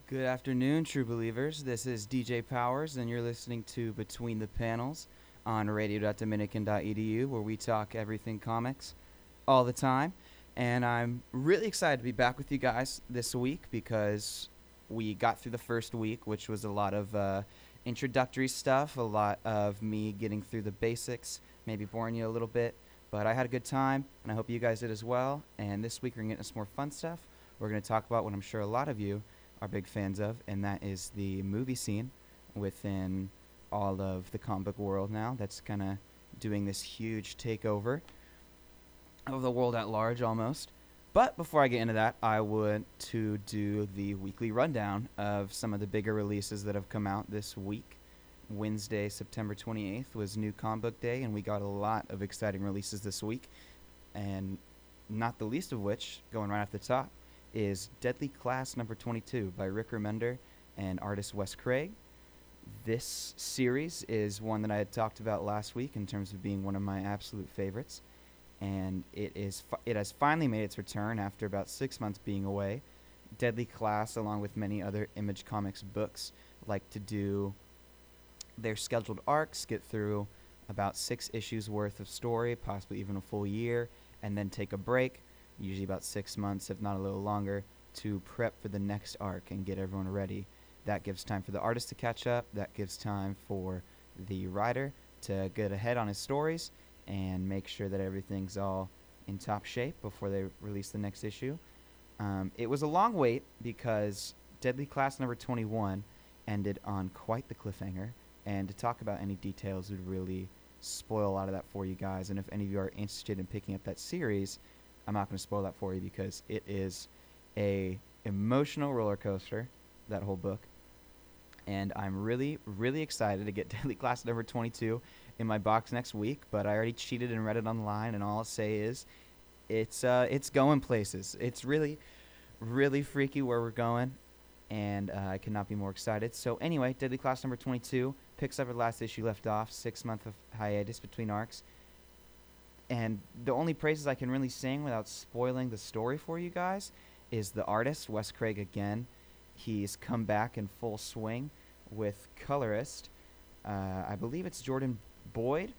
Good afternoon, true believers. This is DJ Powers, and you're listening to Between the Panels on radio.dominican.edu, where we talk everything comics all the time. And I'm really excited to be back with you guys this week because we got through the first week, which was a lot of introductory stuff, a lot of me getting through the basics, maybe boring you a little bit. But I had a good time, and I hope you guys did as well. And this week we're going to get into some more fun stuff. We're going to talk about what I'm sure a lot of you are big fans of, and that is the movie scene within all of the comic book world now. That's kind of doing this huge takeover of the world at large almost. But before I get into that, I want to do the weekly rundown of some of the bigger releases that have come out this week. Wednesday, September 28th was New Comic Book Day, and we got a lot of exciting releases this week. And not the least of which, going right off the top, is Deadly Class number 22 by Rick Remender and artist Wes Craig. This series is one that I had talked about last week in terms of being one of my absolute favorites, and it has finally made its return after about 6 months being away. Deadly Class, along with many other Image Comics books, like to do their scheduled arcs, get through about 6 issues worth of story, possibly even a full year, and then take a break, usually about 6 months, if not a little longer, to prep for the next arc and get everyone ready. That gives time for the artist to catch up. That gives time for the writer to get ahead on his stories and make sure that everything's all in top shape before they release the next issue. It was a long wait because Deadly Class number 21 ended on quite the cliffhanger, and to talk about any details would really spoil a lot of that for you guys. And if any of you are interested in picking up that series, I'm not going to spoil that for you because it is a emotional roller coaster, that whole book. And I'm really, really excited to get Deadly Class number 22 in my box next week. But I already cheated and read it online, and all I'll say is it's going places. It's really, really freaky where we're going, and I could not be more excited. So anyway, Deadly Class number 22 picks up where the last issue left off, 6 months of hiatus between arcs. And the only praises I can really sing without spoiling the story for you guys is the artist, Wes Craig again. He's come back in full swing with colorist. I believe it's Jordan Boyd.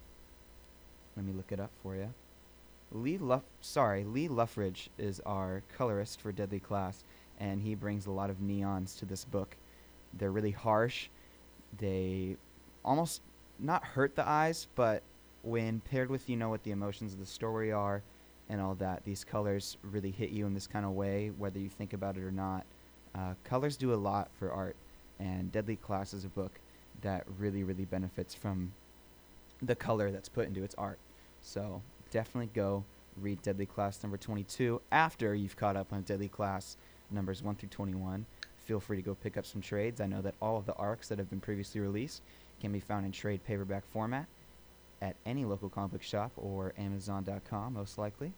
Let me look it up for you. Lee Luffridge is our colorist for Deadly Class, and he brings a lot of neons to this book. They're really harsh. They almost not hurt the eyes, but when paired with what the emotions of the story are and all that, these colors really hit you in this kind of way, whether you think about it or not. Colors do a lot for art, and Deadly Class is a book that really, really benefits from the color that's put into its art. So definitely go read Deadly Class number 22 after you've caught up on Deadly Class numbers 1 through 21. Feel free to go pick up some trades. I know that all of the arcs that have been previously released can be found in trade paperback format at any local comic book shop or Amazon.com, most likely.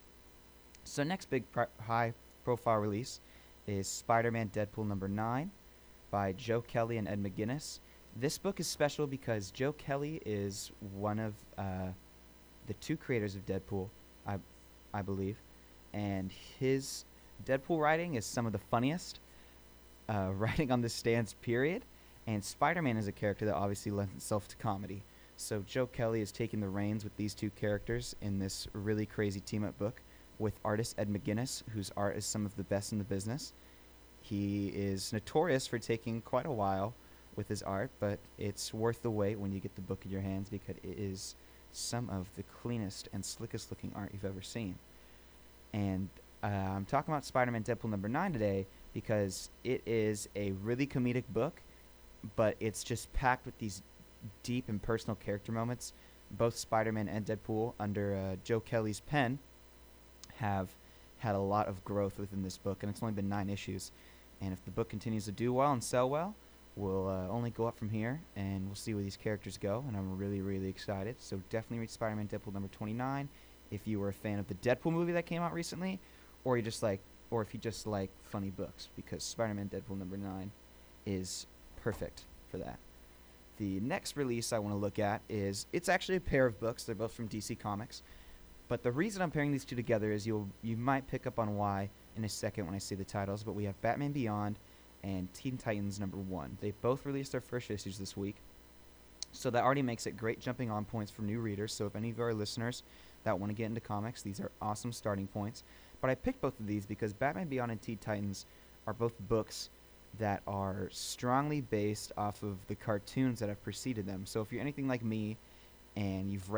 So next big high-profile release is Spider-Man Deadpool number 9 by Joe Kelly and Ed McGuinness. This book is special because Joe Kelly is one of the 2 creators of Deadpool, I believe, and his Deadpool writing is some of the funniest writing on the stands, period. And Spider-Man is a character that obviously lends itself to comedy. So Joe Kelly is taking the reins with these 2 characters in this really crazy team-up book with artist Ed McGuinness, whose art is some of the best in the business. He is notorious for taking quite a while with his art, but it's worth the wait when you get the book in your hands because it is some of the cleanest and slickest looking art you've ever seen. And I'm talking about Spider-Man Deadpool number 9 today because it is a really comedic book, but it's just packed with these deep and personal character moments. Both Spider-Man and Deadpool, under Joe Kelly's pen, have had a lot of growth within this book, and it's only been 9 issues. And if the book continues to do well and sell well, we'll only go up from here, and we'll see where these characters go, and I'm really, really excited. So definitely read Spider-Man Deadpool number 29 if you were a fan of the Deadpool movie that came out recently, or if you just like funny books, because Spider-Man Deadpool number 9 is perfect for that. The next release I want to look at it's actually a pair of books. They're both from DC Comics. But the reason I'm pairing these 2 together is you might pick up on why in a second when I say the titles. But we have Batman Beyond and Teen Titans #1. They both released their first issues this week, so that already makes it great jumping on points for new readers. So if any of our listeners that want to get into comics, these are awesome starting points. But I picked both of these because Batman Beyond and Teen Titans are both books that are strongly based off of the cartoons that have preceded them. So if you're anything like me and you've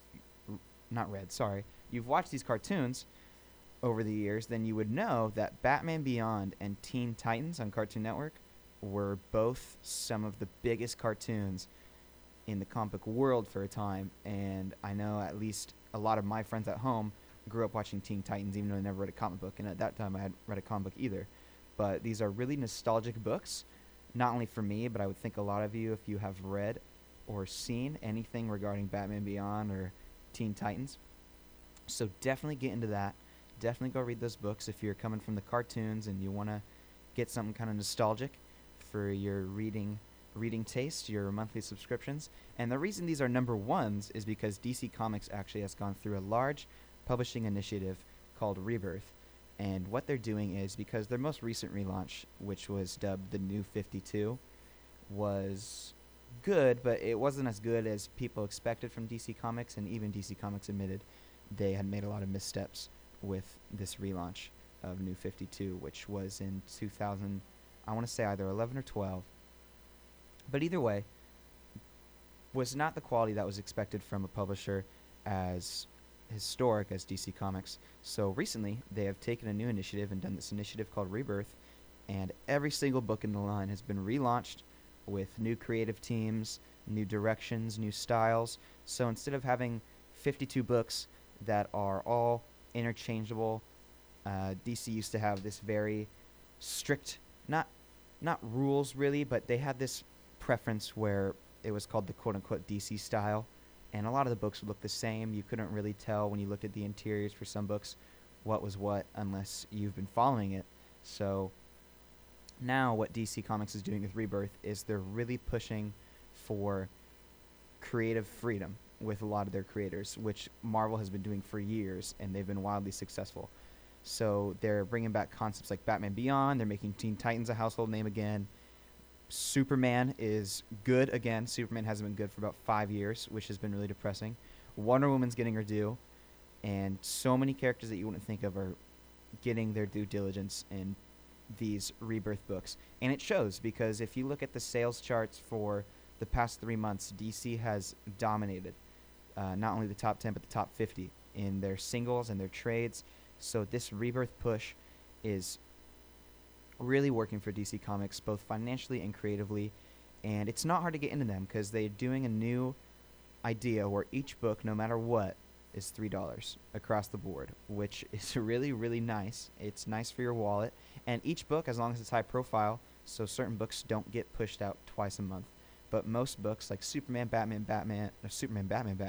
you've watched these cartoons over the years, then you would know that Batman Beyond and Teen Titans on Cartoon Network were both some of the biggest cartoons in the comic book world for a time. And I know at least a lot of my friends at home grew up watching Teen Titans, even though I never read a comic book. And at that time, I hadn't read a comic book either. But these are really nostalgic books, not only for me, but I would think a lot of you, if you have read or seen anything regarding Batman Beyond or Teen Titans. So definitely get into that. Definitely go read those books if you're coming from the cartoons and you want to get something kind of nostalgic for your reading taste, your monthly subscriptions. And the reason these are #1s is because DC Comics actually has gone through a large publishing initiative called Rebirth. And what they're doing is, because their most recent relaunch, which was dubbed the New 52, was good, but it wasn't as good as people expected from DC Comics, and even DC Comics admitted they had made a lot of missteps with this relaunch of New 52, which was in 2000, I want to say either 11 or 12. But either way, was not the quality that was expected from a publisher as historic as DC Comics. So recently, they have taken a new initiative and done this initiative called Rebirth, and every single book in the line has been relaunched with new creative teams, new directions, new styles. So instead of having 52 books that are all interchangeable, DC used to have this very strict, not rules really, but they had this preference where it was called the quote-unquote DC style, and a lot of the books would look the same. You couldn't really tell when you looked at the interiors for some books what was what unless you've been following it. So now what DC Comics is doing with Rebirth is they're really pushing for creative freedom with a lot of their creators, which Marvel has been doing for years, and they've been wildly successful. So they're bringing back concepts like Batman Beyond. They're making Teen Titans a household name again. Superman is good again. Superman hasn't been good for about 5 years, which has been really depressing. Wonder Woman's getting her due, and so many characters that you wouldn't think of are getting their due diligence in these Rebirth books. And it shows, because if you look at the sales charts for the past 3 months, DC has dominated not only the top 10, but the top 50 in their singles and their trades. So this Rebirth push is really working for DC Comics, both financially and creatively. And it's not hard to get into them, because they're doing a new idea where each book, no matter what, is $3 across the board, which is really, really nice. It's nice for your wallet. And each book, as long as it's high profile, so certain books don't get pushed out twice a month. But most books like Superman, Batman, and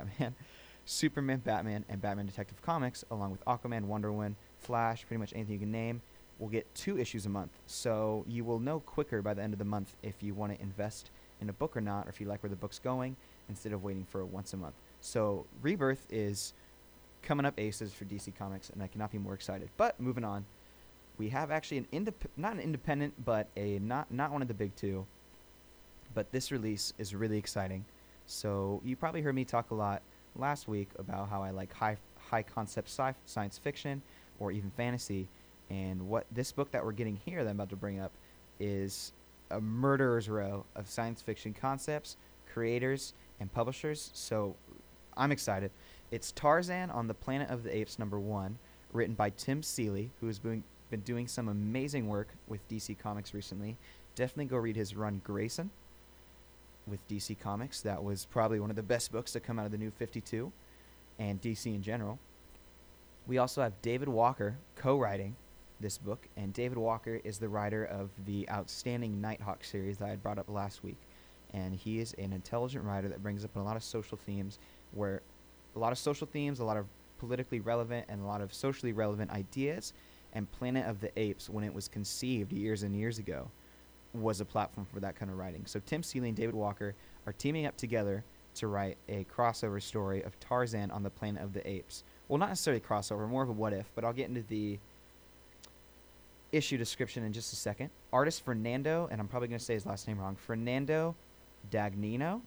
Batman Detective Comics, along with Aquaman, Wonder Woman, Flash, pretty much anything you can name, will get 2 issues a month. So you will know quicker by the end of the month if you want to invest in a book or not, or if you like where the book's going, instead of waiting for once a month. So Rebirth is coming up aces for DC Comics, and I cannot be more excited. But moving on, we have actually not an independent, but a not one of the big two. But this release is really exciting. So you probably heard me talk a lot last week about how I like high concept science fiction or even fantasy. And what this book that we're getting here that I'm about to bring up is a murderer's row of science fiction concepts, creators, and publishers. So I'm excited. It's Tarzan on the Planet of the Apes #1, written by Tim Seeley, who has been doing some amazing work with DC Comics recently. Definitely go read his run Grayson with DC Comics. That was probably one of the best books to come out of the New 52 and DC in general. We also have David Walker co-writing this book, and David Walker is the writer of the outstanding Nighthawk series that I had brought up last week. And he is an intelligent writer that brings up a lot of social themes, a lot of politically relevant and a lot of socially relevant ideas. And Planet of the Apes, when it was conceived years and years ago, was a platform for that kind of writing. So Tim Seeley and David Walker are teaming up together to write a crossover story of Tarzan on the Planet of the Apes. Well, not necessarily crossover, more of a what if, but I'll get into the issue description in just a second. Artist Fernando, and I'm probably going to say his last name wrong, Fernando Dagnino,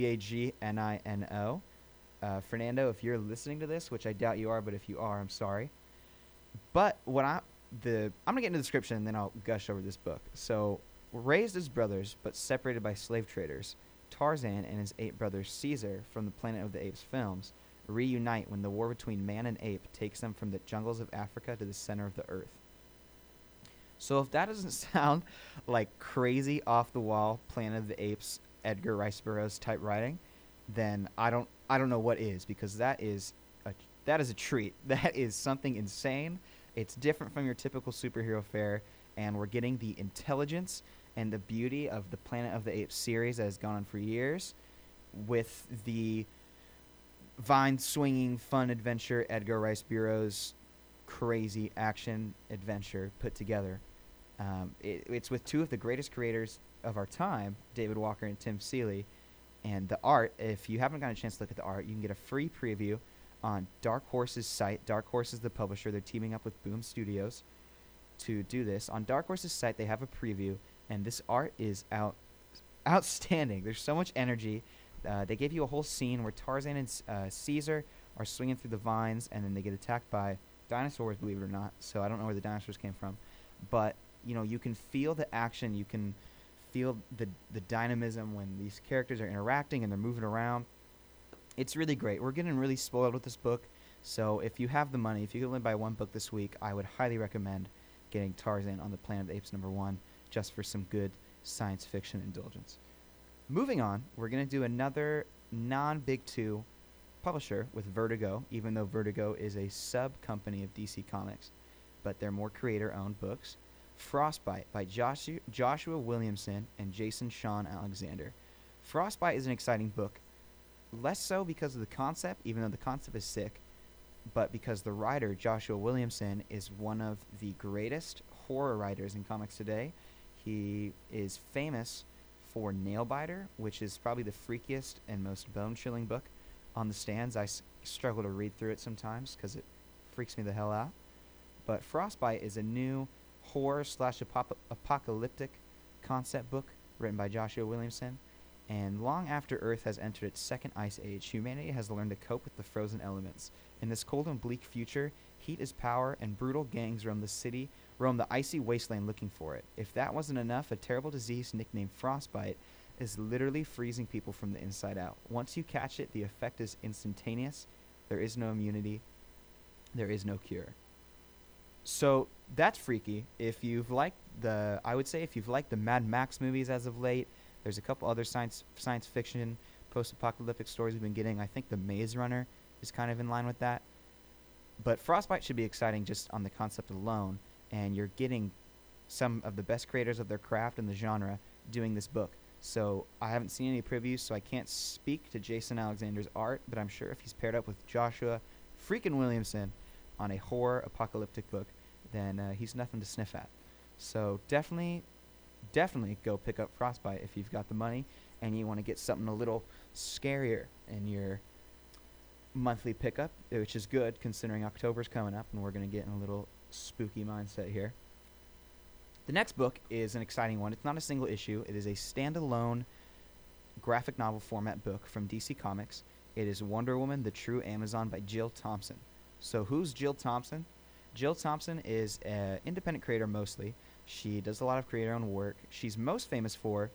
Dagnino. Fernando, if you're listening to this, which I doubt you are, but if you are, I'm sorry. But I'm gonna get into the description and then I'll gush over this book. So, raised as brothers but separated by slave traders, Tarzan and his 8 brothers Caesar from the Planet of the Apes films reunite when the war between man and ape takes them from the jungles of Africa to the center of the earth. So if that doesn't sound like crazy off the wall Planet of the Apes Edgar Rice Burroughs type writing, then I don't know what is, because that is a treat. That is something insane. It's different from your typical superhero fare, and we're getting the intelligence and the beauty of the Planet of the Apes series that has gone on for years with the vine-swinging fun adventure Edgar Rice Burroughs crazy action adventure put together. It's with 2 of the greatest creators of our time, David Walker and Tim Seeley. And the art, if you haven't gotten a chance to look at the art, you can get a free preview on Dark Horse's site. Dark Horse is the publisher. They're teaming up with Boom Studios to do this. On Dark Horse's site, they have a preview, and this art is outstanding. There's so much energy. They gave you a whole scene where Tarzan and Caesar are swinging through the vines, and then they get attacked by dinosaurs, believe it or not. So I don't know where the dinosaurs came from. But, you can feel the action. You can feel the dynamism when these characters are interacting and they're moving around. It's really great. We're getting really spoiled with this book, so if you have the money, if you can only buy one book this week, I would highly recommend getting Tarzan on the Planet of the Apes #1 just for some good science fiction indulgence. Moving on, we're going to do another non-Big 2 publisher with Vertigo, even though Vertigo is a sub-company of DC Comics, but they're more creator-owned books. Frostbite by Joshua Williamson and Jason Sean Alexander. Frostbite is an exciting book, less so because of the concept, even though the concept is sick, but because the writer, Joshua Williamson, is one of the greatest horror writers in comics today. He is famous for Nailbiter, which is probably the freakiest and most bone-chilling book on the stands. I struggle to read through it sometimes because it freaks me the hell out. But Frostbite is a new horror/apocalyptic concept book written by Joshua Williamson. And long after Earth has entered its second ice age, humanity has learned to cope with the frozen elements. In this cold and bleak future, heat is power, and brutal gangs roam the icy wasteland looking for it. If that wasn't enough, a terrible disease nicknamed frostbite is literally freezing people from the inside out. Once you catch it, the effect is instantaneous. There is no immunity. There is no cure. So that's freaky. If you've liked the Mad Max movies as of late, there's a couple other science fiction, post-apocalyptic stories we've been getting. I think The Maze Runner is kind of in line with that. But Frostbite should be exciting just on the concept alone, and you're getting some of the best creators of their craft in the genre doing this book. So I haven't seen any previews, so I can't speak to Jason Alexander's art, but I'm sure if he's paired up with Joshua freaking Williamson on a horror apocalyptic book, then he's nothing to sniff at. So definitely go pick up Frostbite if you've got the money and you want to get something a little scarier in your monthly pickup, which is good considering October's coming up and we're going to get in a little spooky mindset here. The next book is an exciting one. It's not a single issue. It is a standalone graphic novel format book from DC Comics. It is Wonder Woman, The True Amazon by Jill Thompson. So who's Jill Thompson? Jill Thompson is an independent creator mostly. She does a lot of creator-owned work. She's most famous for,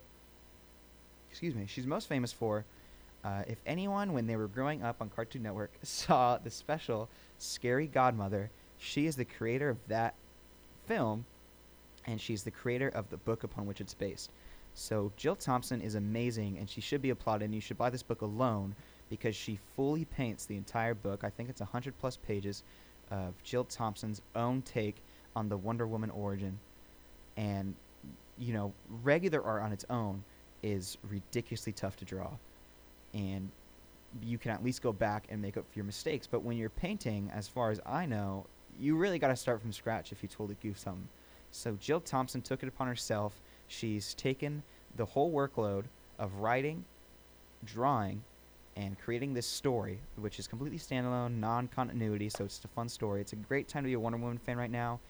if anyone, when they were growing up on Cartoon Network, saw the special Scary Godmother, she is the creator of that film, and she's the creator of the book upon which it's based. So Jill Thompson is amazing, and she should be applauded, and you should buy this book alone because she fully paints the entire book. I think it's 100-plus pages of Jill Thompson's own take on the Wonder Woman origin. And, regular art on its own is ridiculously tough to draw. And you can at least go back and make up for your mistakes. But when you're painting, as far as I know, you really got to start from scratch if you totally goof something. So Jill Thompson took it upon herself. She's taken the whole workload of writing, drawing, and creating this story, which is completely standalone, non-continuity, so it's a fun story. It's a great time to be a Wonder Woman fan right now.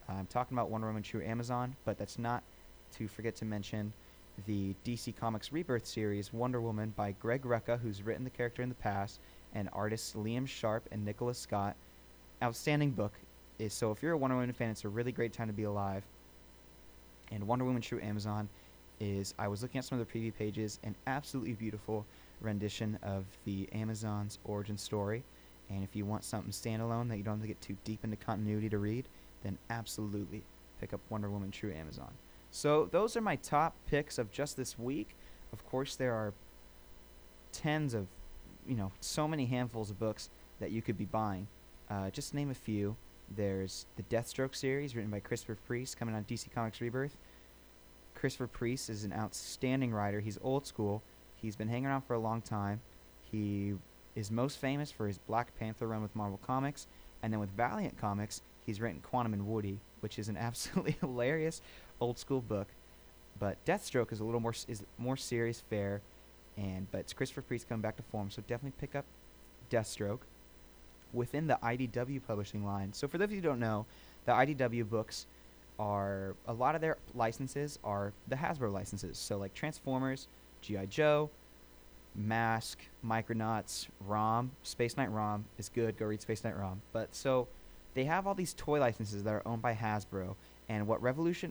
I'm talking about Wonder Woman True Amazon, but that's not to forget to mention the DC Comics Rebirth series, Wonder Woman, by Greg Rucka, who's written the character in the past, and artists Liam Sharp and Nicholas Scott. Outstanding book. So if you're a Wonder Woman fan, it's a really great time to be alive. And Wonder Woman True Amazon is, I was looking at some of the preview pages, an absolutely beautiful rendition of the Amazon's origin story. And if you want something standalone that you don't have to get too deep into continuity to read, then absolutely pick up Wonder Woman True Amazon. So those are my top picks of just this week. Of course, there are tens of, so many handfuls of books that you could be buying. Just to name a few, there's the Deathstroke series written by Christopher Priest coming on DC Comics Rebirth. Christopher Priest is an outstanding writer. He's old school. He's been hanging around for a long time. He is most famous for his Black Panther run with Marvel Comics, and then with Valiant Comics, he's written Quantum and Woody, which is an absolutely hilarious old school book. But Deathstroke is a little more serious fare, but it's Christopher Priest coming back to form, so definitely pick up Deathstroke within the IDW publishing line. So for those of you who don't know, the IDW books are, a lot of their licenses are the Hasbro licenses. So like Transformers, G.I. Joe, Mask, Micronauts, ROM. Space Knight ROM is good. Go read Space Knight ROM. But so they have all these toy licenses that are owned by Hasbro. And what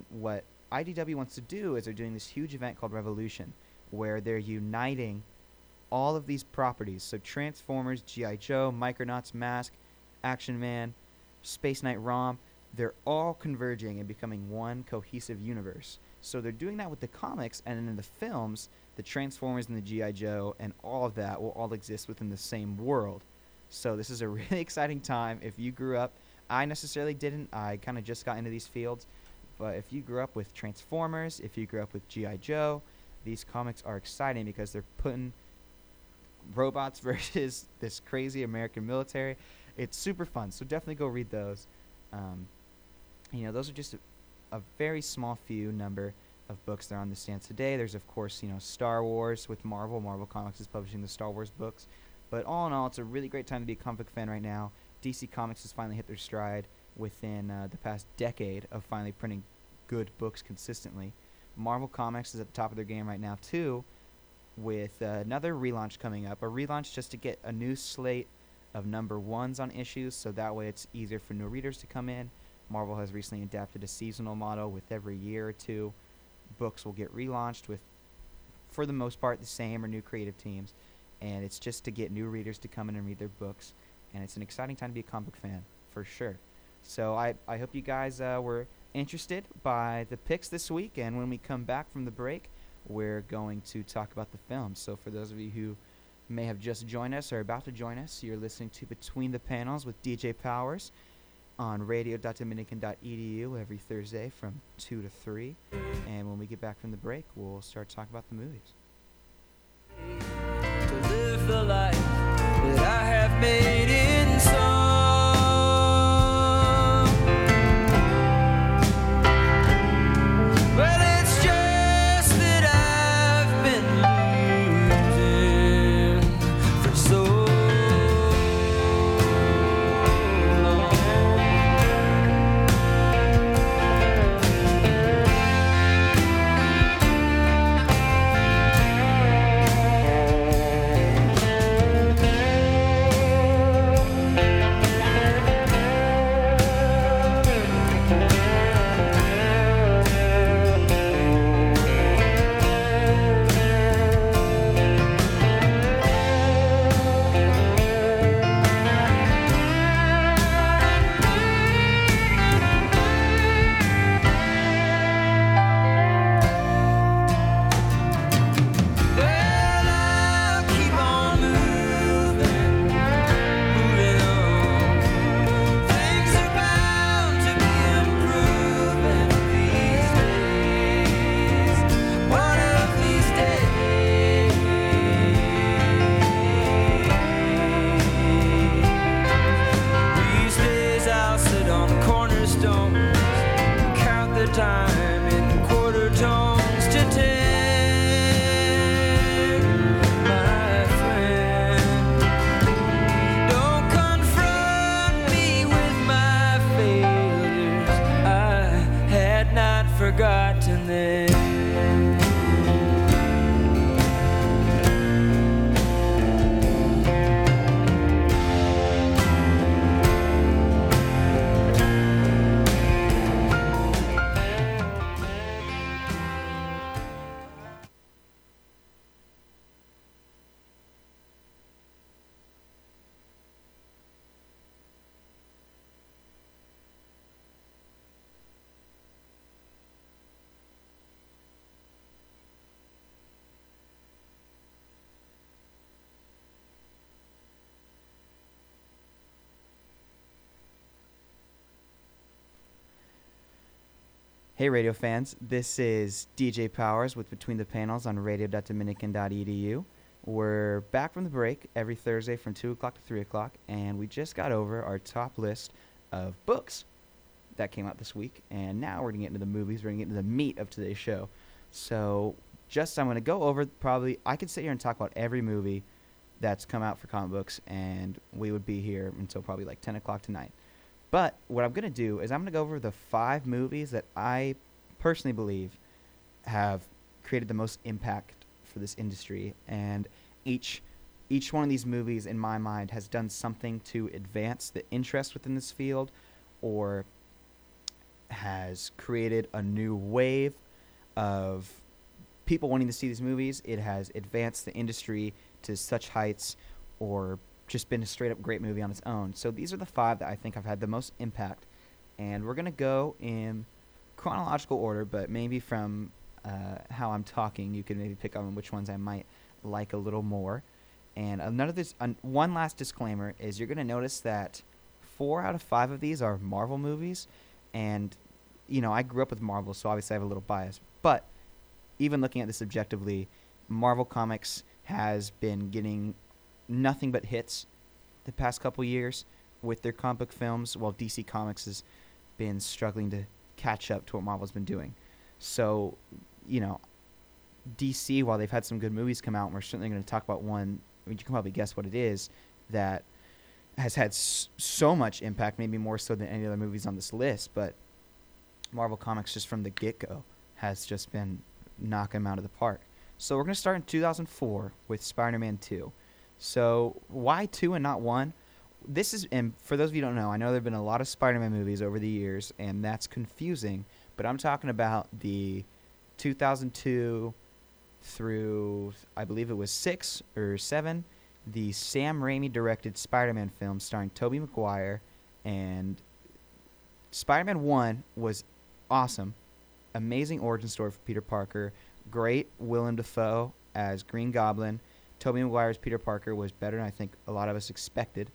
IDW wants to do is they're doing this huge event called Revolution, where they're uniting all of these properties. So Transformers, G.I. Joe, Micronauts, Mask, Action Man, Space Knight ROM, they're all converging and becoming one cohesive universe. So they're doing that with the comics, and then in the films, the Transformers and the G.I. Joe and all of that will all exist within the same world. So this is a really exciting time. If you grew up, I necessarily didn't, I kind of just got into these fields, but if you grew up with Transformers, if you grew up with G.I. Joe, these comics are exciting because they're putting robots versus this crazy American military. It's super fun, so definitely go read those. Those are just a very small few number of books that are on the stands today. There's, of course, Star Wars with Marvel. Marvel Comics is publishing the Star Wars books. But all in all, it's a really great time to be a comic book fan right now. DC Comics has finally hit their stride within the past decade of finally printing good books consistently. Marvel Comics is at the top of their game right now, too, with another relaunch coming up. A relaunch just to get a new slate of number ones on issues, so that way it's easier for new readers to come in. Marvel has recently adapted a seasonal model with every year or two. Books will get relaunched with, for the most part, the same or new creative teams. And it's just to get new readers to come in and read their books. And it's an exciting time to be a comic book fan, for sure. So I hope you guys were interested by the picks this week. And when we come back from the break, we're going to talk about the films. So for those of you who may have just joined us or about to join us, you're listening to Between the Panels with DJ Powers on radio.dominican.edu every Thursday from 2 to 3. And when we get back from the break, we'll start talking about the movies. To live the life that I have made in song. Well, it's just that I've been losing for so long. I forgotten them. Hey radio fans, this is DJ Powers with Between the Panels on radio.dominican.edu. We're back from the break every Thursday from 2 o'clock to 3 o'clock, and we just got over our top list of books that came out this week, and now we're going to get into the movies, we're going to get into the meat of today's show. So I'm going to go over I could sit here and talk about every movie that's come out for comic books, and we would be here until probably like 10 o'clock tonight. But what I'm going to do is I'm going to go over the 5 movies that I personally believe have created the most impact for this industry. And each one of these movies, in my mind, has done something to advance the interest within this field or has created a new wave of people wanting to see these movies. It has advanced the industry to such heights or just been a straight-up great movie on its own. So these are the 5 that I think have had the most impact. And we're going to go in chronological order, but maybe from how I'm talking, you can maybe pick up on which ones I might like a little more. And one last disclaimer is you're going to notice that 4 out of 5 of these are Marvel movies. And, you know, I grew up with Marvel, so obviously I have a little bias. But even looking at this objectively, Marvel Comics has been getting nothing but hits the past couple years with their comic book films, while DC Comics has been struggling to catch up to what Marvel's been doing. So, you know, DC, while they've had some good movies come out, and we're certainly going to talk about one, I mean, you can probably guess what it is, that has had so much impact, maybe more so than any other movies on this list, but Marvel Comics just from the get-go has just been knocking them out of the park. So we're going to start in 2004 with Spider-Man 2. So why 2 and not 1? This is, and for those of you who don't know, I know there have been a lot of Spider-Man movies over the years, and that's confusing, but I'm talking about the 2002 through, I believe it was 6 or 7, the Sam Raimi directed Spider-Man film starring Tobey Maguire, and Spider-Man 1 was awesome. Amazing origin story for Peter Parker. Great Willem Dafoe as Green Goblin. Tobey Maguire's Peter Parker was better than I think a lot of us expected.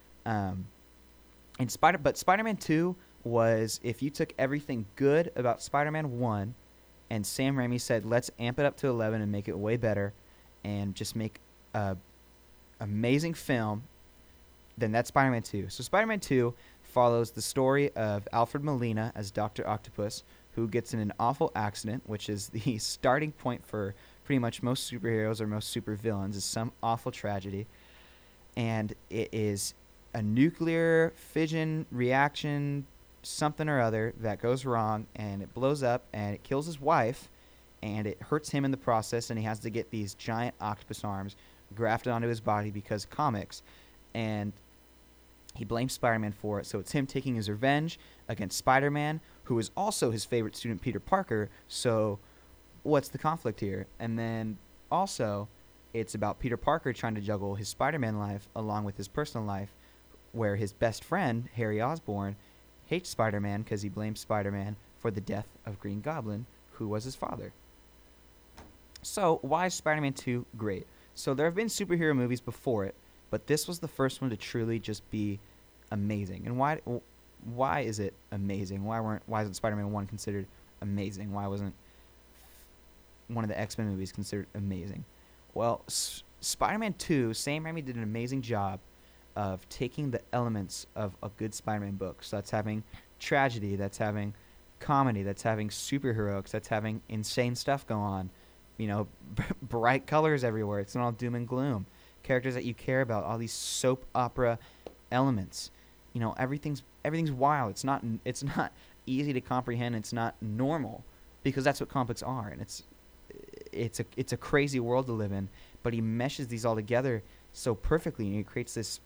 But Spider-Man 2 was, if you took everything good about Spider-Man 1 and Sam Raimi said, let's amp it up to 11 and make it way better and just make a amazing film, then that's Spider-Man 2. So Spider-Man 2 follows the story of Alfred Molina as Dr. Octopus, who gets in an awful accident, which is the starting point for pretty much most superheroes or most supervillains, is some awful tragedy. And it is a nuclear fission reaction, something or other, that goes wrong, and it blows up, and it kills his wife, and it hurts him in the process, and he has to get these giant octopus arms grafted onto his body because comics. And he blames Spider-Man for it, so it's him taking his revenge against Spider-Man, who is also his favorite student, Peter Parker. So what's the conflict here? And then also it's about Peter Parker trying to juggle his Spider-Man life along with his personal life, where his best friend, Harry Osborn, hates Spider-Man because he blames Spider-Man for the death of Green Goblin, who was his father. So why is Spider-Man 2 great? So there have been superhero movies before it, but this was the first one to truly just be amazing. And why is it amazing? Why isn't Spider-Man 1 considered amazing? Why wasn't one of the X-Men movies considered amazing? Well, Spider-Man 2, Sam Raimi did an amazing job of taking the elements of a good Spider-Man book. So that's having tragedy, that's having comedy, that's having superheroics, that's having insane stuff go on. You know, bright colors everywhere. It's not all doom and gloom. Characters that you care about, all these soap opera elements. You know, everything's wild. It's not easy to comprehend. It's not normal. because that's what comic books are, and it's a crazy world to live in. But he meshes these all together so perfectly, and he creates this,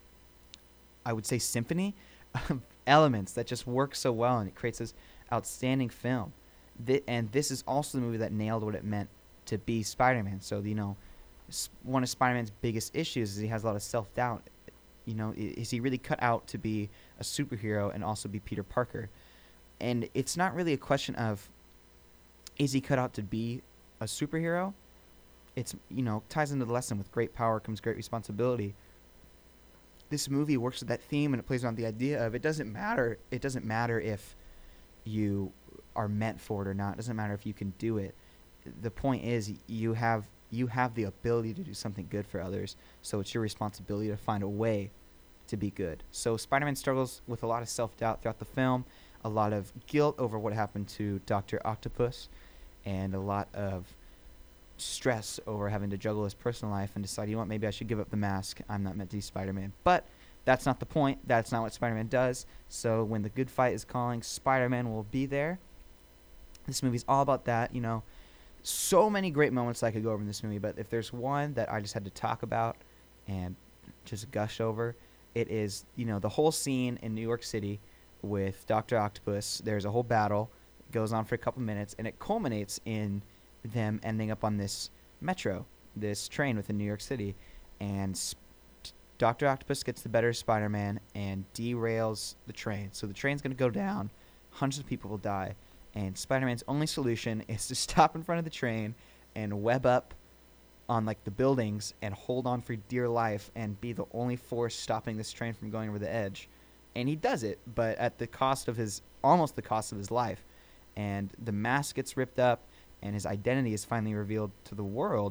I would say, symphony of elements that just work so well, and it creates this outstanding film. And this is also the movie that nailed what it meant to be Spider-Man. So, one of Spider-Man's biggest issues is he has a lot of self-doubt. Is he really cut out to be a superhero and also be Peter Parker? And it's not really a question of, is he cut out to be a superhero? It's, ties into the lesson, with great power comes great responsibility. This movie works with that theme, and it plays on the idea of it doesn't matter if you are meant for it or not. It doesn't matter if you can do it. The point is you have the ability to do something good for others, so it's your responsibility to find a way to be good. So Spider-Man struggles with a lot of self-doubt throughout the film, a lot of guilt over what happened to Dr. Octopus, and a lot of stress over having to juggle his personal life and decide, maybe I should give up the mask. I'm not meant to be Spider-Man. But that's not the point. That's not what Spider-Man does. So when the good fight is calling, Spider-Man will be there. This movie's all about that. So many great moments I could go over in this movie, but if there's one that I just had to talk about and just gush over, it is, the whole scene in New York City with Dr. Octopus. There's a whole battle. It goes on for a couple minutes, and it culminates in them ending up on this metro, this train within New York City, and Dr. Octopus gets the better of Spider-Man and derails the train. So the train's going to go down, hundreds of people will die, and Spider-Man's only solution is to stop in front of the train and web up on the buildings and hold on for dear life and be the only force stopping this train from going over the edge. And he does it, but at the cost of almost the cost of his life. And the mask gets ripped up, and his identity is finally revealed to the world.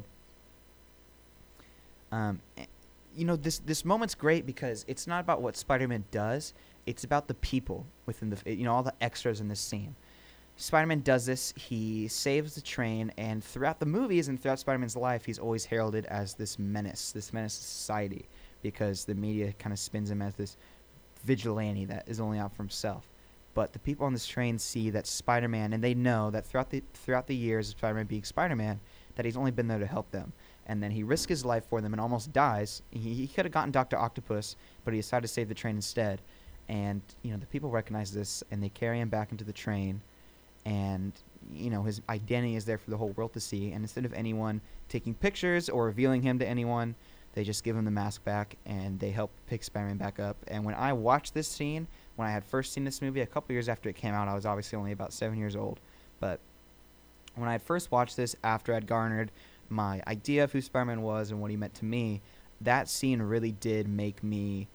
This moment's great because it's not about what Spider-Man does. It's about the people within all the extras in this scene. Spider-Man does this. He saves the train, and throughout the movies and throughout Spider-Man's life, he's always heralded as this menace to society, because the media kind of spins him as this vigilante that is only out for himself. But the people on this train see that Spider-Man, and they know that throughout the years of Spider-Man being Spider-Man, that he's only been there to help them. And then he risks his life for them and almost dies. He could have gotten Dr. Octopus, but he decided to save the train instead. And, the people recognize this, and they carry him back into the train. And, his identity is there for the whole world to see. And instead of anyone taking pictures or revealing him to anyone, they just give him the mask back, and they help pick Spider-Man back up. And when I watched this scene, when I had first seen this movie a couple years after it came out, I was obviously only about 7 years old. But when I had first watched this, after I'd garnered my idea of who Spider-Man was and what he meant to me, that scene really did make me...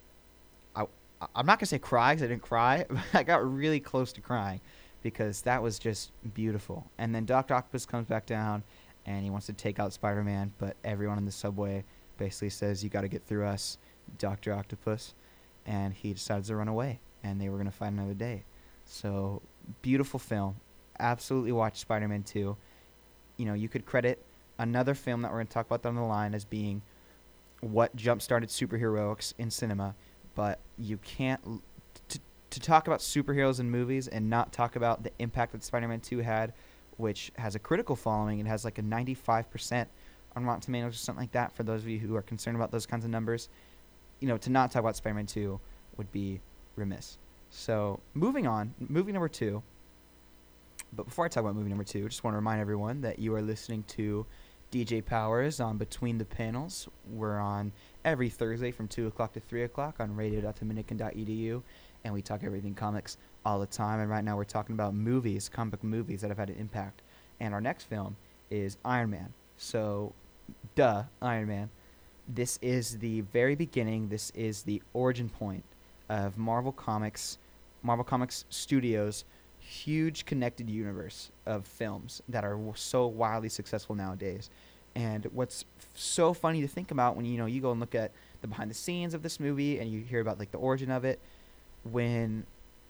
I'm not going to say cry, because I didn't cry, but I got really close to crying, because that was just beautiful. And then Dr. Octopus comes back down, and he wants to take out Spider-Man, but everyone in the subway basically says, "You got to get through us, Dr. Octopus." And he decides to run away, and they were going to fight another day. So, beautiful film. Absolutely watch Spider-Man 2. You could credit another film that we're going to talk about down the line as being what jump-started superheroics in cinema, but you can't... To talk about superheroes in movies and not talk about the impact that Spider-Man 2 had, which has a critical following. It has a 95% on Rotten Tomatoes or something like that, for those of you who are concerned about those kinds of numbers. To not talk about Spider-Man 2 would be remiss. So, moving on, movie number 2. But before I talk about movie number 2, I just want to remind everyone that you are listening to DJ Powers on Between the Panels. We're on every Thursday from 2 o'clock to 3 o'clock on radio.dominican.edu. And we talk everything comics all the time. And right now we're talking about movies, comic book movies that have had an impact. And our next film is Iron Man. So, Iron Man. This is the very beginning. This is the origin point of Marvel Comics Studios' huge connected universe of films that are so wildly successful nowadays. And what's so funny to think about when you go and look at the behind the scenes of this movie and you hear about the origin of it, when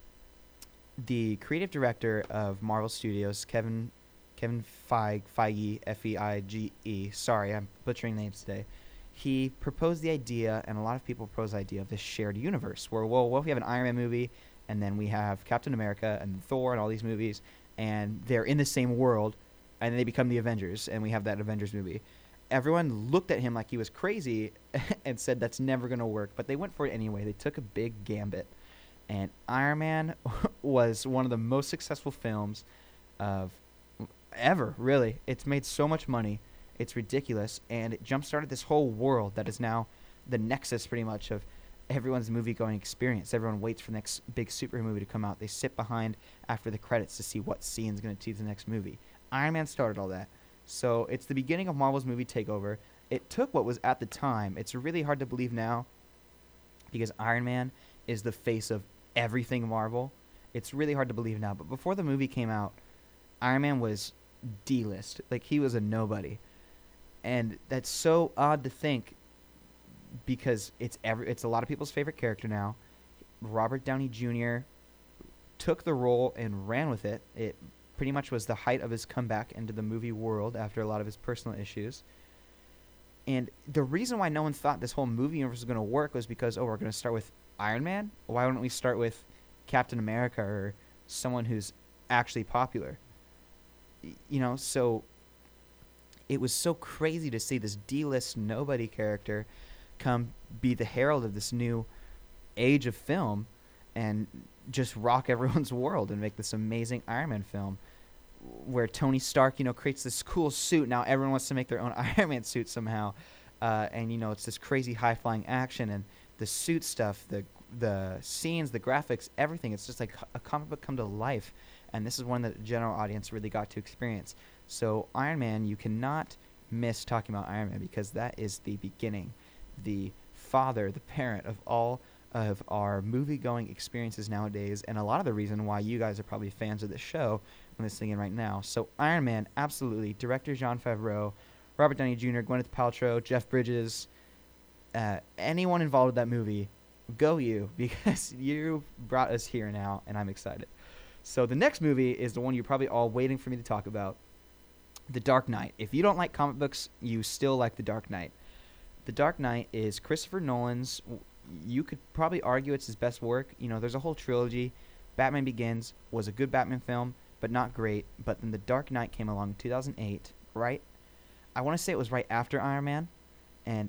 the creative director of Marvel Studios, Kevin Feige, F-E-I-G-E, sorry, I'm butchering names today, he proposed the idea, and a lot of people proposed the idea of this shared universe, where, what if we have an Iron Man movie, and then we have Captain America and Thor and all these movies, and they're in the same world, and they become the Avengers, and we have that Avengers movie. Everyone looked at him like he was crazy and said that's never going to work, but they went for it anyway. They took a big gambit, and Iron Man was one of the most successful films of ever, really. It's made so much money. It's ridiculous, and it jump-started this whole world that is now the nexus, pretty much, of everyone's movie-going experience. Everyone waits for the next big superhero movie to come out. They sit behind after the credits to see what scene is going to tease the next movie. Iron Man started all that. So it's the beginning of Marvel's movie takeover. It took what was at the time. It's really hard to believe now because Iron Man is the face of everything Marvel. It's really hard to believe now. But before the movie came out, Iron Man was D-list. Like, he was a nobody. And that's so odd to think because it's a lot of people's favorite character now. Robert Downey Jr. took the role and ran with it. It pretty much was the height of his comeback into the movie world after a lot of his personal issues. And the reason why no one thought this whole movie universe was going to work was because, we're going to start with Iron Man? Why wouldn't we start with Captain America or someone who's actually popular? So it was so crazy to see this D-list nobody character come be the herald of this new age of film and just rock everyone's world and make this amazing Iron Man film where Tony Stark, creates this cool suit. Now everyone wants to make their own Iron Man suit somehow. And it's this crazy high-flying action and the suit stuff, the scenes, the graphics, everything. It's just like a comic book come to life. And this is one that the general audience really got to experience. So Iron Man, you cannot miss talking about Iron Man because that is the beginning, the father, the parent of all of our movie-going experiences nowadays, and a lot of the reason why you guys are probably fans of this show and listening in right now. So Iron Man, absolutely. Director Jon Favreau, Robert Downey Jr., Gwyneth Paltrow, Jeff Bridges, anyone involved with that movie, go you, because you brought us here now, and I'm excited. So the next movie is the one you're probably all waiting for me to talk about, The Dark Knight. If you don't like comic books, you still like The Dark Knight. The Dark Knight is Christopher Nolan's, you could probably argue it's his best work. There's a whole trilogy. Batman Begins was a good Batman film, but not great. But then The Dark Knight came along in 2008, right? I want to say it was right after Iron Man, and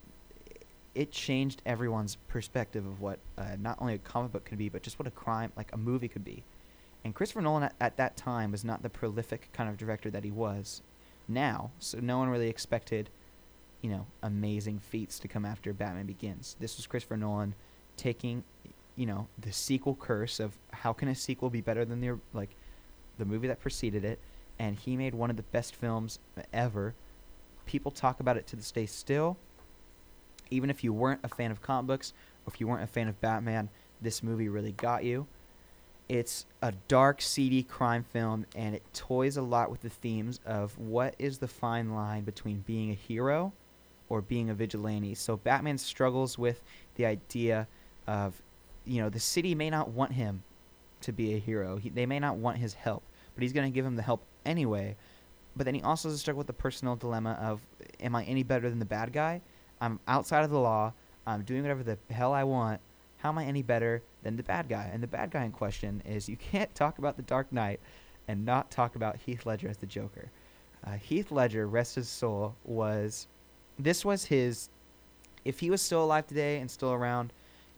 it changed everyone's perspective of what not only a comic book could be, but just what a movie could be. And Christopher Nolan at that time was not the prolific kind of director that he was now, so no one really expected amazing feats to come after Batman Begins. This was Christopher Nolan taking, the sequel curse of how can a sequel be better than the movie that preceded it, and he made one of the best films ever. People talk about it to this day still. Even if you weren't a fan of comic books, or if you weren't a fan of Batman, this movie really got you. It's a dark, seedy crime film, and it toys a lot with the themes of what is the fine line between being a hero or being a vigilante. So Batman struggles with the idea of, the city may not want him to be a hero. They may not want his help, but he's going to give him the help anyway. But then he also has to struggle with the personal dilemma of, am I any better than the bad guy? I'm outside of the law. I'm doing whatever the hell I want. How am I any better than the bad guy? And the bad guy in question is, you can't talk about The Dark Knight and not talk about Heath Ledger as the Joker. Heath Ledger, rest his soul, this was his, if he was still alive today and still around,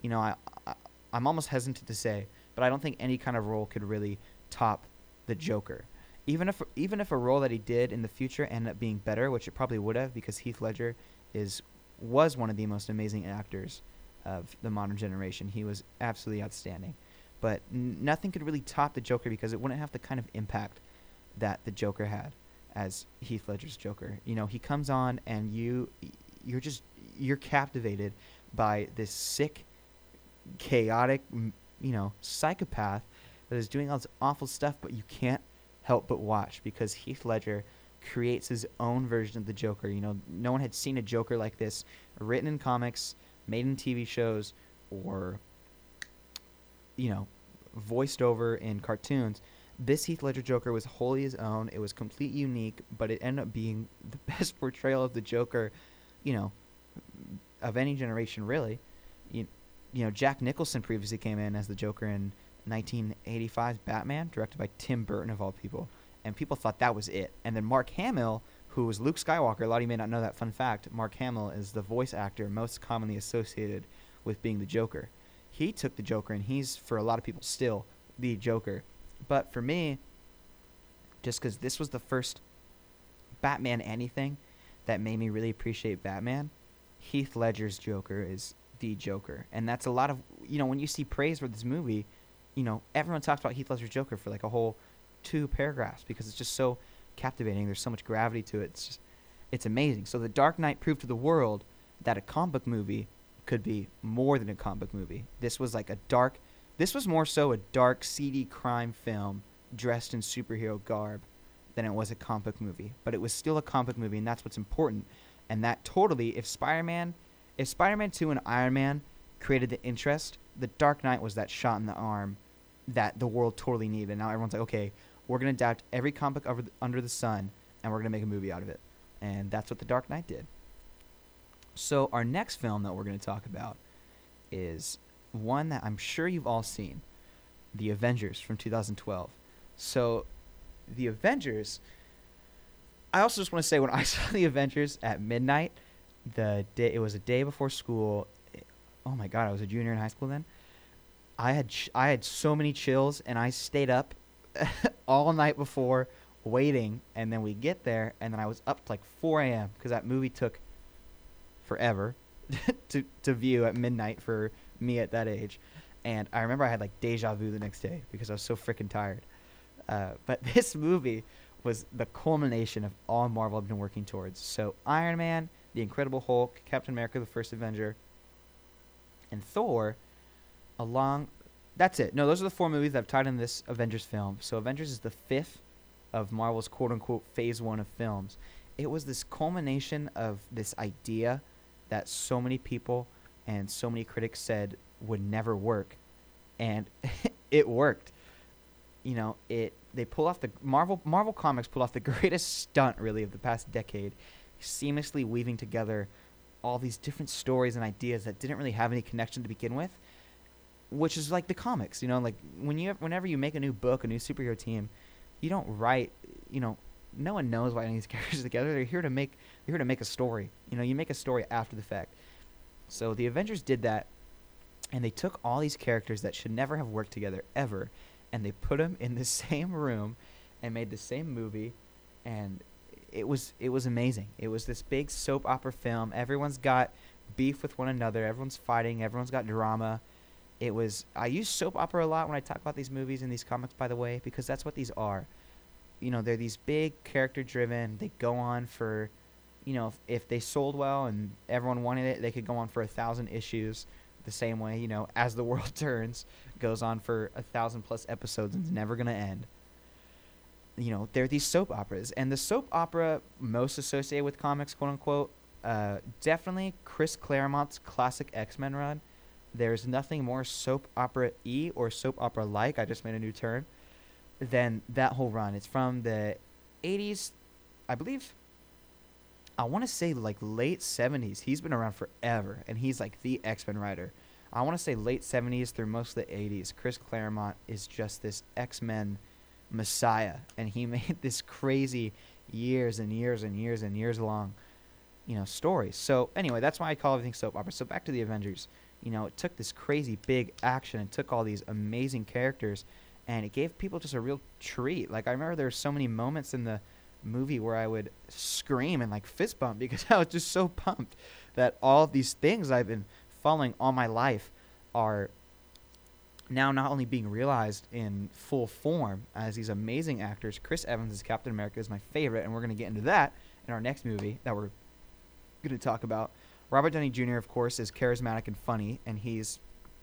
I'm almost hesitant to say, but I don't think any kind of role could really top the Joker. Even if a role that he did in the future ended up being better, which it probably would have, because Heath Ledger was one of the most amazing actors of the modern generation. He was absolutely outstanding. But nothing could really top the Joker because it wouldn't have the kind of impact that the Joker had as Heath Ledger's Joker. He comes on and you're captivated by this sick, chaotic, psychopath that is doing all this awful stuff, but you can't help but watch because Heath Ledger creates his own version of the Joker. No one had seen a Joker like this written in comics, made in TV shows, or voiced over in cartoons. This Heath Ledger Joker was wholly his own. It was completely unique, but it ended up being the best portrayal of the Joker, of any generation, really. Jack Nicholson previously came in as the Joker in 1985's Batman, directed by Tim Burton of all people, and people thought that was it. And then Mark Hamill, who was Luke Skywalker, a lot of you may not know that fun fact, Mark Hamill is the voice actor most commonly associated with being the Joker. He took the Joker, and he's, for a lot of people, still the Joker. But for me, just because this was the first Batman anything that made me really appreciate Batman, Heath Ledger's Joker is the Joker. And that's a lot of, when you see praise for this movie, everyone talks about Heath Ledger's Joker for like a whole 2 paragraphs because it's just so captivating. There's so much gravity to it. It's amazing. So The Dark Knight proved to the world that a comic book movie could be more than a comic book movie. This was more so a dark, seedy crime film dressed in superhero garb than it was a comic book movie. But it was still a comic book movie, and that's what's important. And that totally, if Spider-Man 2 and Iron Man created the interest, The Dark Knight was that shot in the arm that the world totally needed. And now everyone's like, okay, we're going to adapt every comic book under the sun, and we're going to make a movie out of it. And that's what The Dark Knight did. So our next film that we're going to talk about is one that I'm sure you've all seen, The Avengers from 2012. So The Avengers, I also just want to say when I saw The Avengers at midnight, it was a day before school. Oh my God, I was a junior in high school then. I had so many chills, and I stayed up all night before waiting, and then we get there, and then I was up to like 4 a.m. because that movie took forever to view at midnight for me at that age. And I remember I had like deja vu the next day because I was so freaking tired. But this movie was the culmination of all Marvel had been working towards. So Iron Man, The Incredible Hulk, Captain America, the First Avenger, and Thor, that's it. No, those are the 4 movies that have tied in this Avengers film. So Avengers is the 5th of Marvel's quote-unquote phase 1 of films. It was this culmination of this idea that so many people and so many critics said would never work, and it worked. They pull off the Marvel Comics pulled off the greatest stunt really of the past decade, seamlessly weaving together all these different stories and ideas that didn't really have any connection to begin with, which is like the comics. Like whenever you make a new book, a new superhero team, you don't write. No one knows why any of these characters are together. They're here to make a story. You make a story after the fact. So the Avengers did that, and they took all these characters that should never have worked together ever, and they put them in the same room and made the same movie, and it was amazing. It was this big soap opera film. Everyone's got beef with one another. Everyone's fighting. Everyone's got drama. I use soap opera a lot when I talk about these movies and these comics, by the way, because that's what these are. They're these big character-driven. They go on for, if they sold well and everyone wanted it, they could go on for 1,000 issues. The same way, As the World Turns goes on for 1,000+ episodes and is never going to end. They're these soap operas. And the soap opera most associated with comics, quote-unquote, definitely Chris Claremont's classic X-Men run. There's nothing more soap opera-y or soap opera-like, I just made a new term, than that whole run. It's from the 80s, I believe. I want to say like late 70s. He's been around forever, and he's like the X-Men writer. I want to say late 70s through most of the 80s. Chris Claremont is just this X-Men messiah, and he made this crazy years and years and years and years long, stories. So anyway, that's why I call everything soap opera. So back to the Avengers. It took this crazy big action and took all these amazing characters, and it gave people just a real treat. Like, I remember there were so many moments in the movie where I would scream and like fist bump because I was just so pumped that all of these things I've been following all my life are now not only being realized in full form as these amazing actors. Chris Evans as Captain America is my favorite, and we're going to get into that in our next movie that we're going to talk about. Robert Downey Jr., of course, is charismatic and funny, and he's,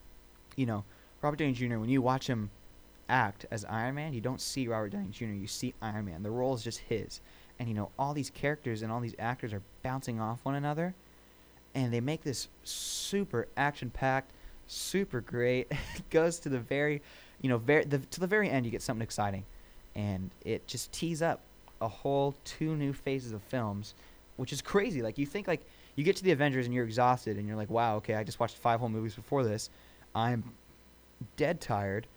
Robert Downey Jr., when you watch him act as Iron Man, you don't see Robert Downey Jr., you see Iron Man. The role is just his. And, all these characters and all these actors are bouncing off one another, and they make this super action-packed, super great. It goes to the very, to the very end, you get something exciting. And it just tees up a whole 2 new phases of films, which is crazy. Like, you think, you get to the Avengers and you're exhausted, and you're like, wow, okay, I just watched 5 whole movies before this. I'm dead tired.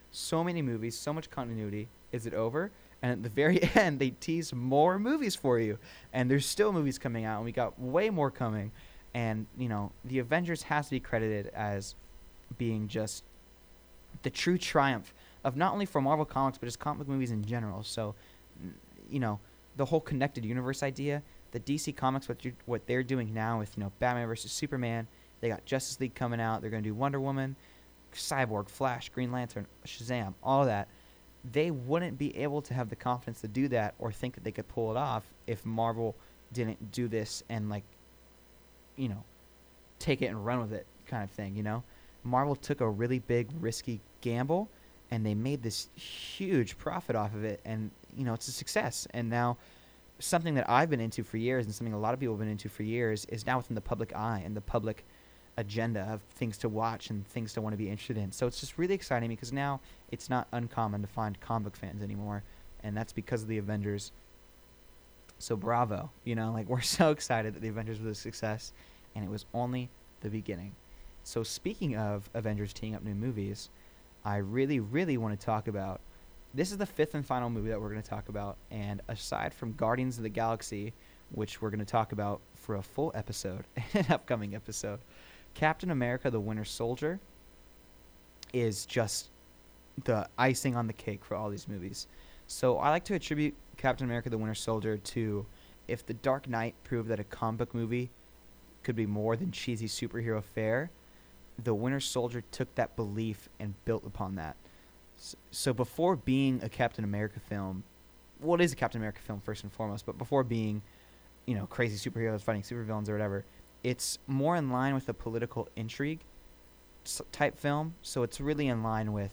so many movies, so much continuity. Is it over? And at the very end, they tease more movies for you, and there's still movies coming out, and we got way more coming. And the Avengers has to be credited as being just the true triumph of not only for Marvel Comics but just comic book movies in general. So, the whole connected universe idea, the DC Comics, what they're doing now with Batman versus Superman, they got Justice League coming out. They're gonna do Wonder Woman, Cyborg, Flash, Green Lantern, Shazam, all of that. They wouldn't be able to have the confidence to do that or think that they could pull it off if Marvel didn't do this and take it and run with it kind of thing. Marvel took a really big risky gamble and they made this huge profit off of it, and it's a success. And now something that I've been into for years and something a lot of people have been into for years is now within the public eye and the public agenda of things to watch and things to want to be interested in. So it's just really exciting because now it's not uncommon to find comic book fans anymore, and that's because of the Avengers. So bravo, we're so excited that the Avengers was a success, and it was only the beginning. So speaking of Avengers teeing up new movies, I really, really want to talk about, this is the fifth and final movie that we're going to talk about, and aside from Guardians of the Galaxy, which we're going to talk about for a full episode, an upcoming episode, Captain America the Winter Soldier is just the icing on the cake for all these movies. So I like to attribute Captain America the Winter Soldier to, if The Dark Knight proved that a comic book movie could be more than cheesy superhero fare, the Winter Soldier took that belief and built upon that. So before being a Captain America film, well, it is a Captain America film first and foremost, but before being, crazy superheroes fighting supervillains or whatever, it's more in line with a political intrigue type film. So it's really in line with,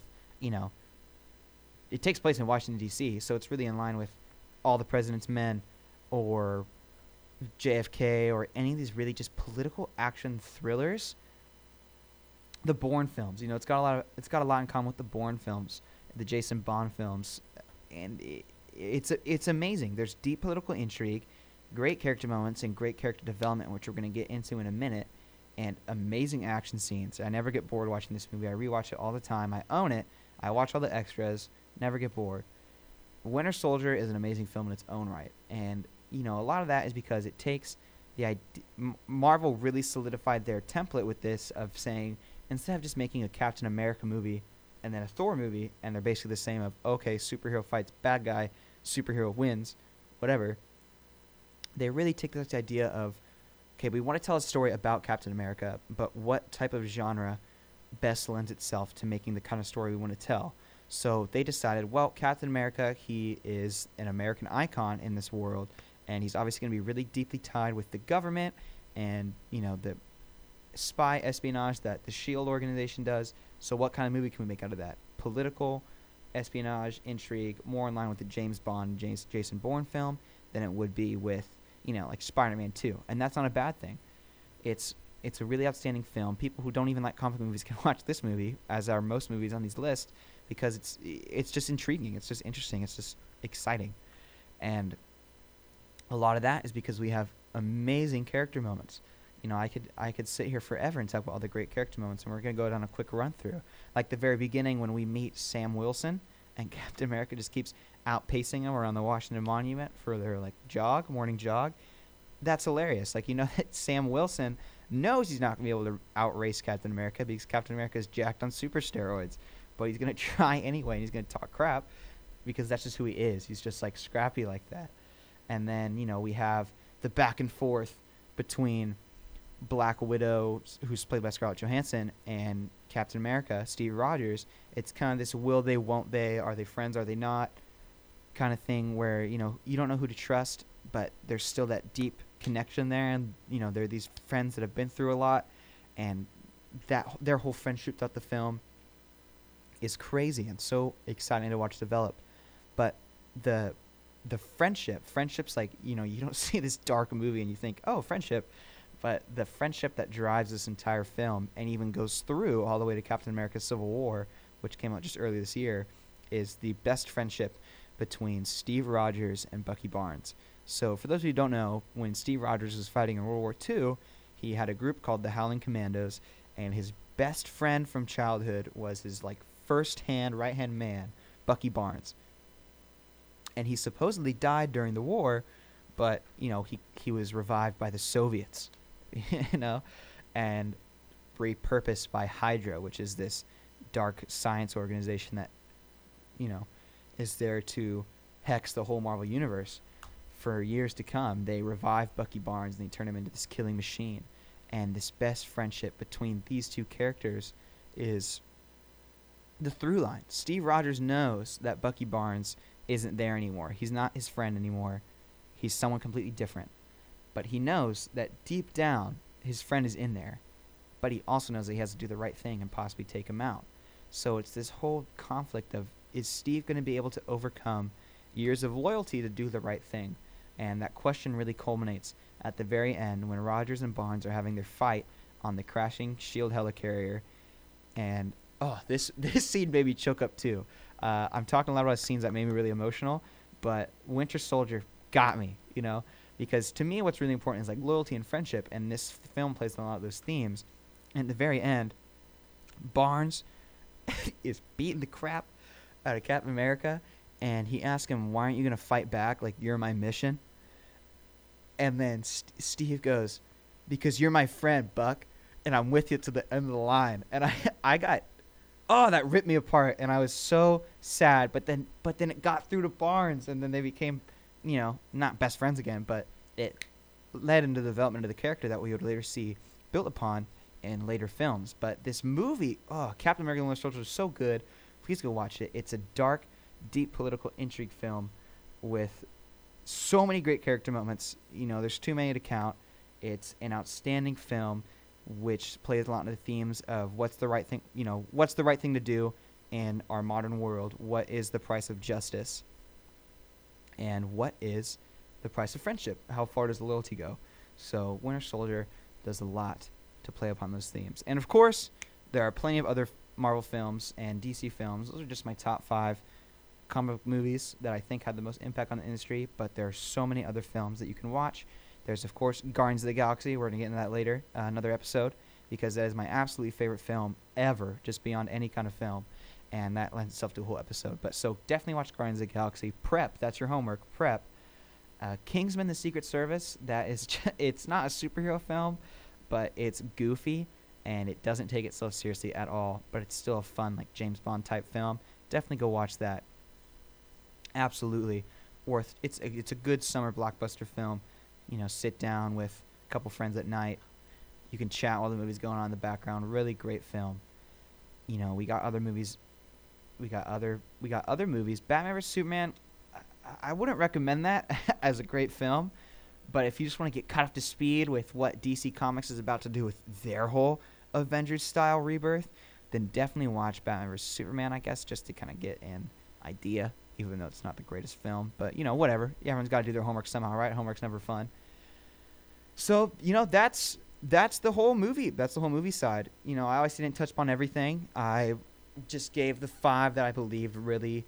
it takes place in Washington, D.C., so it's really in line with All the President's Men or JFK or any of these really just political action thrillers. The Bourne films, it's got a lot in common with the Bourne films, the Jason Bond films, and it's amazing. There's deep political intrigue, great character moments, and great character development, which we're going to get into in a minute, and amazing action scenes. I never get bored watching this movie. I rewatch it all the time. I own it. I watch all the extras. Never get bored. Winter Soldier is an amazing film in its own right, and a lot of that is because it takes the idea. Marvel really solidified their template with this of saying, instead of just making a Captain America movie and then a Thor movie, and they're basically the same of, okay, superhero fights bad guy, superhero wins, whatever, they really take this idea of, okay, we want to tell a story about Captain America, but what type of genre best lends itself to making the kind of story we want to tell? So they decided, well, Captain America, he is an American icon in this world, and he's obviously going to be really deeply tied with the government and, the spy espionage that the S.H.I.E.L.D. organization does. So what kind of movie can we make out of that? Political, espionage, intrigue, more in line with the James Bond, Jason Bourne film than it would be with, like Spider-Man 2. And that's not a bad thing. It's a really outstanding film. People who don't even like comic movies can watch this movie, as are most movies on these lists, because it's just intriguing. It's just interesting. It's just exciting. And a lot of that is because we have amazing character moments. I could sit here forever and talk about all the great character moments, and we're going to go down a quick run through. Like the very beginning when we meet Sam Wilson, and Captain America just keeps outpacing him around the Washington Monument for their morning jog. That's hilarious. That Sam Wilson knows he's not going to be able to outrace Captain America because Captain America is jacked on super steroids, but he's going to try anyway, and he's going to talk crap because that's just who he is. He's just scrappy like that. And then we have the back and forth between Black Widow, who's played by Scarlett Johansson, and Captain America, Steve Rogers. It's kind of this will they, won't they, are they friends, are they not kind of thing where, you don't know who to trust, but there's still that deep connection there, and, they're these friends that have been through a lot, and that their whole friendship throughout the film is crazy and so exciting to watch develop. But the friendships, you don't see this dark movie and you think, oh, friendship. But the friendship that drives this entire film and even goes through all the way to Captain America Civil War, which came out just earlier this year, is the best friendship between Steve Rogers and Bucky Barnes. So for those of you who don't know, when Steve Rogers was fighting in World War II, he had a group called the Howling Commandos, and his best friend from childhood was his first-hand, right-hand man, Bucky Barnes. And he supposedly died during the war, but, he was revived by the Soviets, and repurposed by Hydra, which is this dark science organization that, is there to hex the whole Marvel Universe. For years to come, they revived Bucky Barnes and they turn him into this killing machine. And this best friendship between these two characters is the through line. Steve Rogers knows that Bucky Barnes isn't there anymore. He's not his friend anymore. He's someone completely different. But he knows that deep down, his friend is in there. But he also knows that he has to do the right thing and possibly take him out. So it's this whole conflict of, is Steve going to be able to overcome years of loyalty to do the right thing? And that question really culminates at the very end when Rogers and Barnes are having their fight on the crashing SHIELD helicarrier. And, this scene made me choke up too. I'm talking a lot about scenes that made me really emotional, but Winter Soldier got me, because to me what's really important is like loyalty and friendship, and this film plays on a lot of those themes. And at the very end, Barnes is beating the crap out of Captain America, and he asks him, why aren't you going to fight back? Like, you're my mission. And then Steve goes, because you're my friend, Buck, and I'm with you to the end of the line. And I got, that ripped me apart, and I was so sad. But then it got through to Barnes, and then they became, not best friends again, but it led into the development of the character that we would later see built upon in later films. But this movie, Captain America: The Winter Soldier is so good. Please go watch it. It's a dark, deep political intrigue film with so many great character moments. There's too many to count. It's an outstanding film which plays a lot of the themes of what's the right thing, what's the right thing to do in our modern world, what is the price of justice, and what is the price of friendship, how far does loyalty go. So Winter Soldier does a lot to play upon those themes. And of course, there are plenty of other Marvel films and DC films. Those are just my top 5 comic book movies that I think had the most impact on the industry, but there are so many other films that you can watch. There's, of course, Guardians of the Galaxy. We're going to get into that later, another episode, because that is my absolutely favorite film ever, just beyond any kind of film, and that lends itself to a whole episode. But so definitely watch Guardians of the Galaxy. Prep, that's your homework, prep. Kingsman: The Secret Service, that is it's not a superhero film, but it's goofy, and it doesn't take itself seriously at all, but it's still a fun, like, James Bond type film. Definitely go watch that. Absolutely worth. It's a good summer blockbuster film. Sit down with a couple friends at night. You can chat while the movie's going on in the background. Really great film. We got other movies. We got other movies. Batman vs Superman. I wouldn't recommend that as a great film, but if you just want to get caught up to speed with what DC Comics is about to do with their whole Avengers-style rebirth, then definitely watch Batman vs Superman, I guess, just to kind of get an idea, even though it's not the greatest film. But, whatever. Everyone's got to do their homework somehow, right? Homework's never fun. So, that's the whole movie. That's the whole movie side. I obviously didn't touch upon everything. I just gave the 5 that I believed really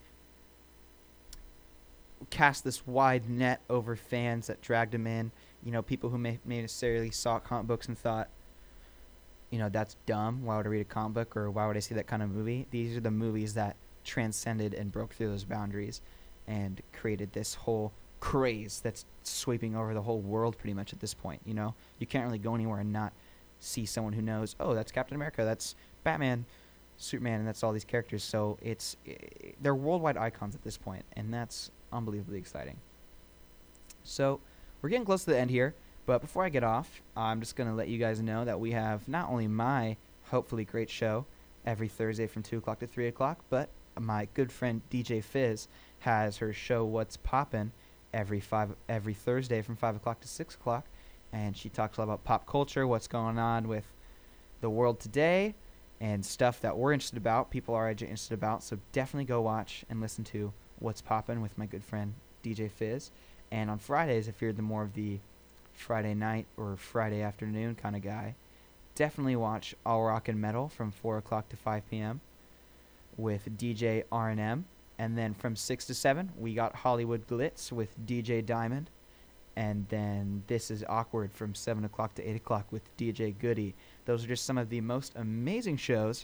cast this wide net over fans that dragged them in. People who may necessarily saw comic books and thought, that's dumb. Why would I read a comic book, or why would I see that kind of movie? These are the movies that transcended and broke through those boundaries and created this whole craze that's sweeping over the whole world pretty much at this point. You can't really go anywhere and not see someone who knows, that's Captain America, that's Batman, Superman, and that's all these characters. So they're worldwide icons at this point, and that's unbelievably exciting. So we're getting close to the end here, but before I get off, I'm just going to let you guys know that we have not only my hopefully great show every Thursday from 2 o'clock to 3 o'clock, but my good friend DJ Fizz has her show What's Poppin' every Thursday from 5 o'clock to 6 o'clock, and she talks a lot about pop culture, what's going on with the world today, and stuff that we're interested about, people are interested about. So definitely go watch and listen to What's Poppin' with my good friend DJ Fizz. And on Fridays, if you're the more of the Friday night or Friday afternoon kind of guy, definitely watch All Rock and Metal from 4 o'clock to 5 p.m. with DJ R&M. And then from 6 to 7, we got Hollywood Glitz with DJ Diamond. And then This Is Awkward from 7 o'clock to 8 o'clock with DJ Goody. Those are just some of the most amazing shows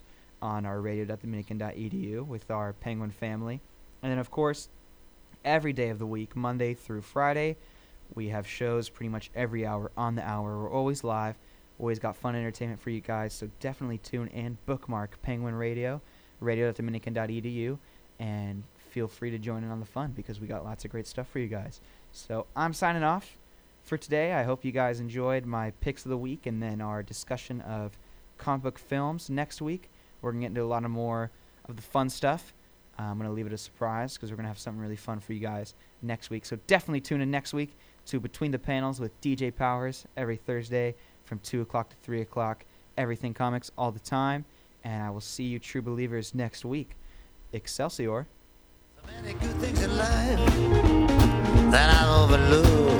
on our radio.dominican.edu with our Penguin family. And then, of course, every day of the week, Monday through Friday, we have shows pretty much every hour on the hour. We're always live, always got fun entertainment for you guys, so definitely tune in, bookmark Penguin Radio, radio.dominican.edu, and feel free to join in on the fun because we got lots of great stuff for you guys. So I'm signing off for today. I hope you guys enjoyed my picks of the week and then our discussion of comic book films next week. We're going to get into a lot of more of the fun stuff. I'm going to leave it a surprise because we're going to have something really fun for you guys next week. So definitely tune in next week to Between the Panels with DJ Powers every Thursday from 2 o'clock to 3 o'clock. Everything Comics all the time. And I will see you true believers next week. Excelsior. So many good things in life that I've overlooked.